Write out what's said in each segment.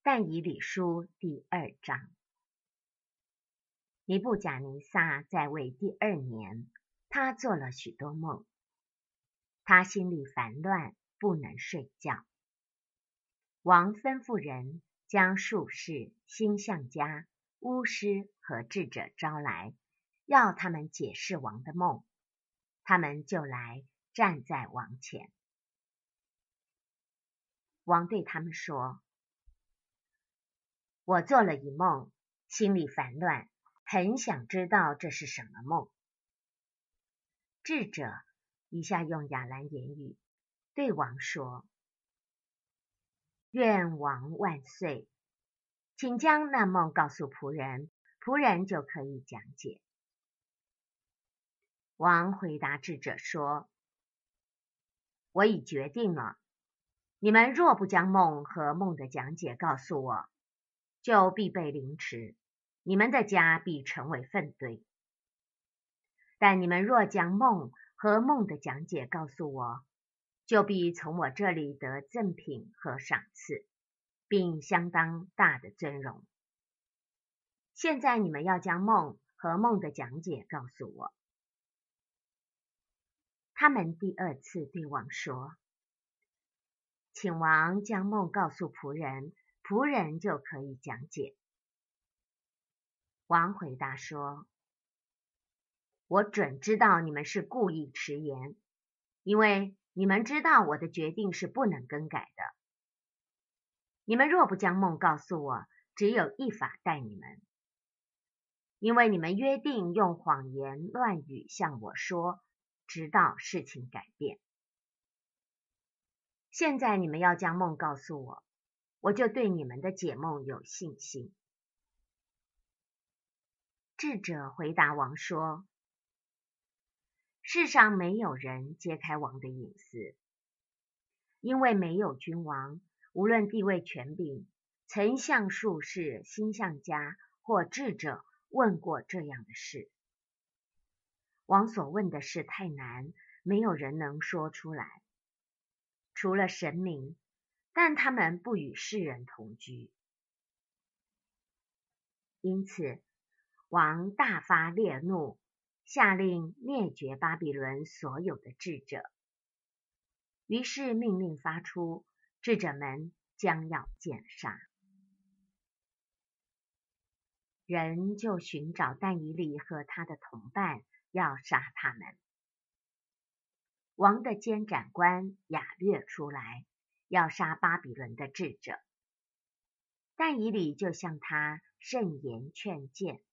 但以理书第2章。尼布甲尼撒在位第2年，他做了许多梦，他心里烦乱，不能睡觉。王吩咐人将术士、星象家、巫师和智者招来，要他们解释王的梦。他们就来站在王前。王对他们说：我做了一梦，心里烦乱，很想知道这是什么梦。智者一下用亚兰言语对王说：愿王万岁，请将那梦告诉仆人，仆人就可以讲解。王回答智者说：我已决定了，你们若不将梦和梦的讲解告诉我，就必被凌迟，你们的家必成为粪堆。但你们若将梦和梦的讲解告诉我，就必从我这里得赠品和赏赐，并相当大的尊荣。现在你们要将梦和梦的讲解告诉我。他们第2次对王说：请王将梦告诉仆人，仆人就可以讲解。王回答说：我准知道你们是故意迟延，因为你们知道我的决定是不能更改的。你们若不将梦告诉我，只有一法待你们，因为你们约定用谎言乱语向我说，直到事情改变。现在你们要将梦告诉我，我就对你们的解梦有信心。智者回答王说：世上没有人揭开王的隐私，因为没有君王，无论地位权柄，曾向术士、星象家或智者问过这样的事。王所问的事太难，没有人能说出来，除了神明，但他们不与世人同居。因此，王大发烈怒，下令灭绝巴比伦所有的智者。于是命令发出，智者们将要剑杀。人就寻找但以理和他的同伴，要杀他们。王的监斩官亚略出来，要杀巴比伦的智者。但以理就向他慎言劝谏。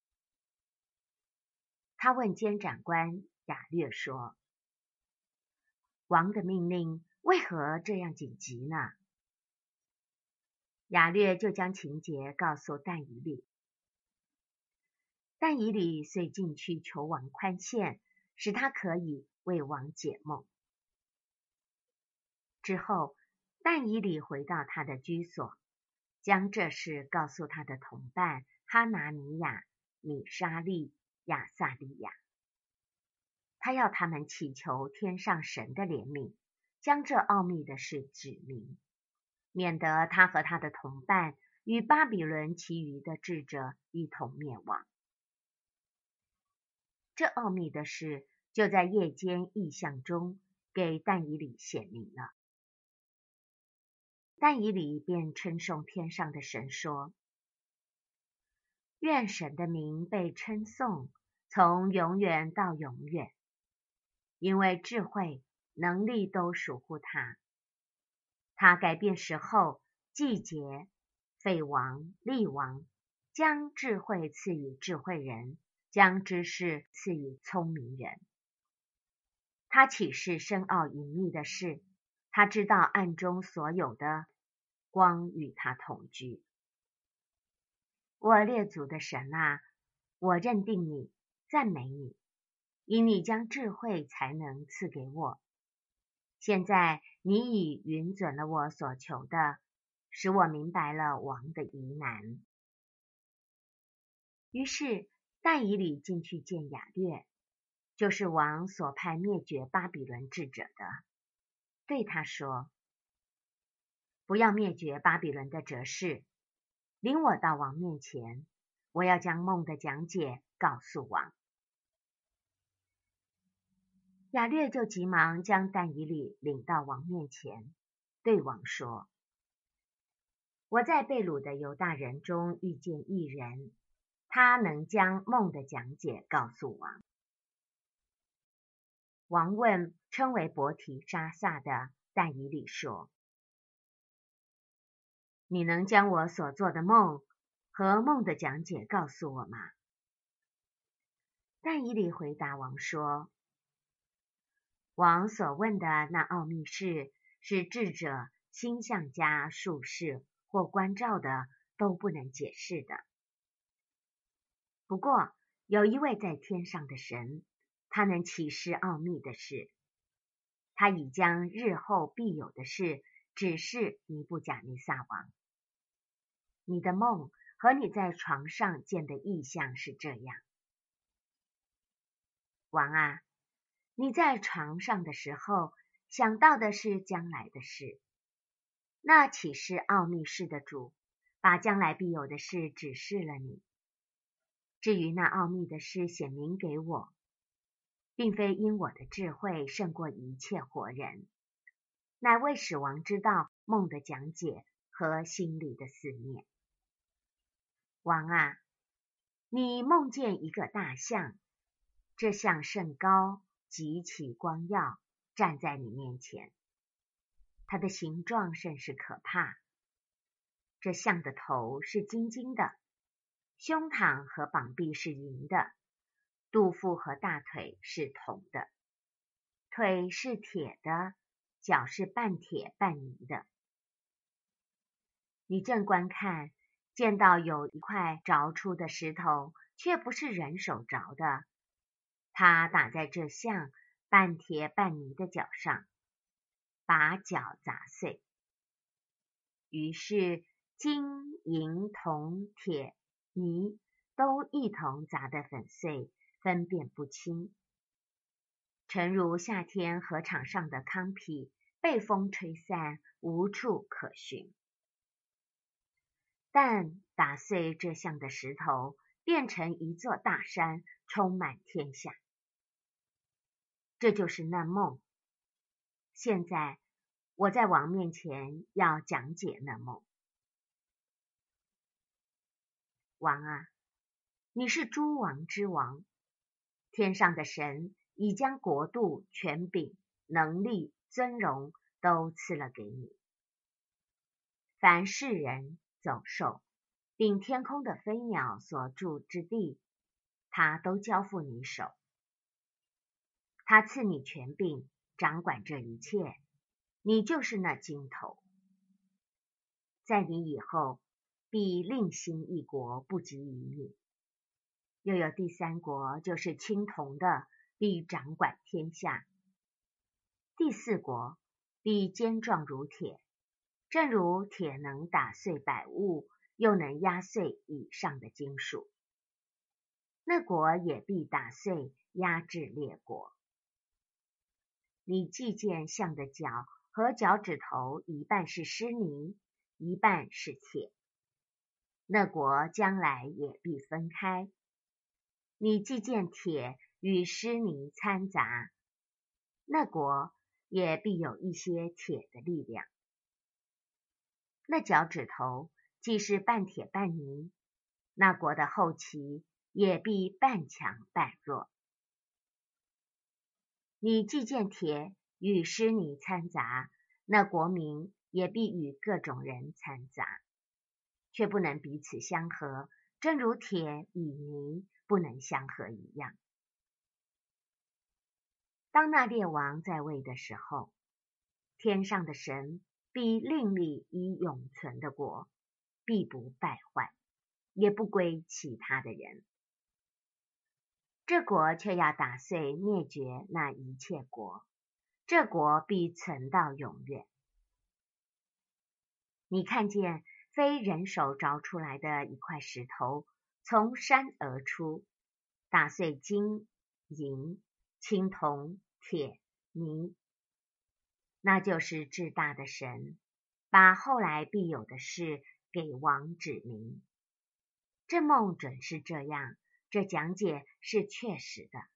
他问监斩官亚略说：王的命令为何这样紧急呢？亚略就将情节告诉但以理。但以理遂进去求王宽限，使他可以为王解梦。之后，但以理回到他的居所，将这事告诉他的同伴哈拿尼亚、米沙利、亚撒利亚。他要他们祈求天上神的怜悯，将这奥秘的事指明，免得他和他的同伴与巴比伦其余的智者一同灭亡。这奥秘的事就在夜间异象中给但以理显明了。但以理便称颂天上的神说：愿神的名被称颂，从永远到永远，因为智慧、能力都属乎他。他改变时候、季节、废王、立王，将智慧赐予智慧人，将知识赐予聪明人。他启示深奥隐秘的事，他知道暗中所有的，光与他同居。我列祖的神啊，我认定你，赞美你，因你将智慧才能赐给我。现在你已允准了我所求的，使我明白了王的疑难。于是但以理进去见亚略，就是王所派灭绝巴比伦智者的，对他说： 不要灭绝巴比伦的哲士，领我到王面前，我要将梦的讲解告诉王。”亚略就急忙将但以理领到王面前，对王说：“我在被掳的犹大人中遇见一人，他能将梦的讲解告诉王。”王问称为伯提沙撒的但以理说：“你能将我所做的梦和梦的讲解告诉我吗？”但以理回答王说：“王所问的那奥秘事，是智者、星象家、术士或观照的都不能解释的。不过有一位在天上的神，他能启示奥秘的事。他已将日后必有的事指示尼布甲尼撒王。你的梦和你在床上见的异象是这样。王啊，你在床上的时候想到的是将来的事，那启示奥秘事的主把将来必有的事指示了你。至于那奥秘的事显明给我，并非因我的智慧胜过一切活人，乃为使王知道梦的讲解和心里的思念。王啊，你梦见一个大象，这象甚高，极其光耀，站在你面前。它的形状甚是可怕。这象的头是金金的，胸膛和膀臂是银的，肚腹和大腿是铜的，腿是铁的，脚是半铁半泥的。你正观看，见到有一块凿出的石头，却不是人手凿的，它打在这象半铁半泥的脚上，把脚砸碎。于是金银铜铁泥都一同砸得粉碎，分辨不清，诚如夏天禾场上的糠秕被风吹散，无处可寻。但打碎这象的石头，变成一座大山，充满天下。这就是那梦。现在我在王面前要讲解那梦。王啊，你是诸王之王，天上的神已将国度、权柄、能力、尊荣都赐了给你。凡世人、走兽，并天空的飞鸟所住之地，他都交付你手。他赐你权柄，掌管这一切，你就是那金头。在你以后，必另兴一国，不及于你。又有第三国，就是青铜的，必掌管天下。第四国必坚壮如铁，正如铁能打碎百物，又能压碎以上的金属。那国也必打碎，压制列国。你既见象的脚和脚趾头一半是湿泥，一半是铁，那国将来也必分开。你既见铁与湿泥掺杂，那国也必有一些铁的力量。那脚趾头既是半铁半泥，那国的后期也必半强半弱。你既见铁与湿泥掺杂，那国民也必与各种人掺杂，却不能彼此相合，正如铁与泥不能相合一样。当那列王在位的时候，天上的神必另立以永存的国，必不败坏，也不归其他的人。这国却要打碎灭绝那一切国，这国必存到永远。你看见非人手凿出来的一块石头从山而出，打碎金、银、青铜、铁、泥，那就是至大的神， 把后来必有的事给王指明。这梦准是这样，这讲解是确实的。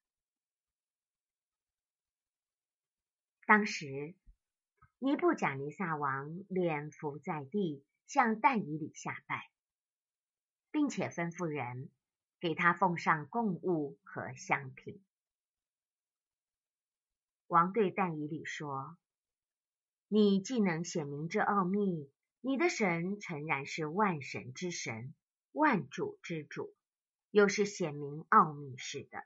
当时尼布甲尼撒王脸伏在地，向但以理下拜，并且吩咐人给他奉上供物和香品。王对但以理说：你既能显明这奥秘，你的神诚然是万神之神，万主之主，又是显明奥秘似的。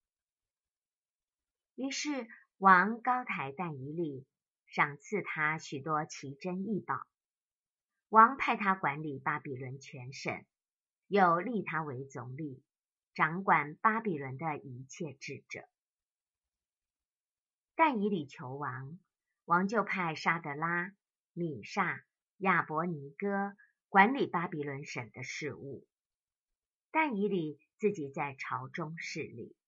于是王高抬但以理，赏赐他许多奇珍异宝。王派他管理巴比伦全省，又立他为总理，掌管巴比伦的一切智者。但以理求王，王就派沙得拉、米煞、亚伯尼哥管理巴比伦省的事务。但以理自己在朝中侍立。